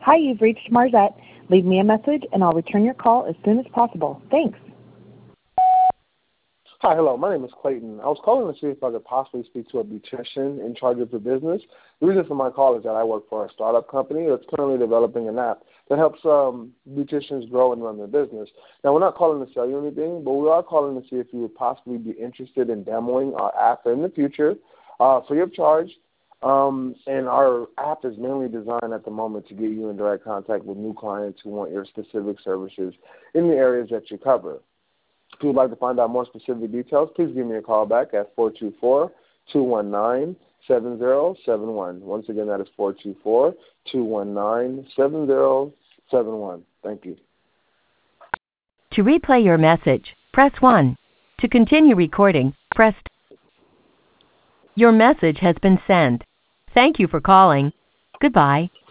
Hi, you've reached Marzette. Leave me a message and I'll return your call as soon as possible. Thanks. Hi, hello. My name is Clayton. I was calling to see if I could possibly speak to a beautician in charge of the business. The reason for my call is that I work for a startup company that's currently developing an app that helps beauticians grow and run their business. Now, we're not calling to sell you anything, but we are calling to see if you would possibly be interested in demoing our app in the future free of charge. And our app is mainly designed at the moment to get you in direct contact with new clients who want your specific services in the areas that you cover. If you would like to find out more specific details, please give me a call back at 424-219-7071. Once again, that is 424-219-7071. Thank you. To replay your message, press 1. To continue recording, press 2. Your message has been sent. Thank you for calling. Goodbye.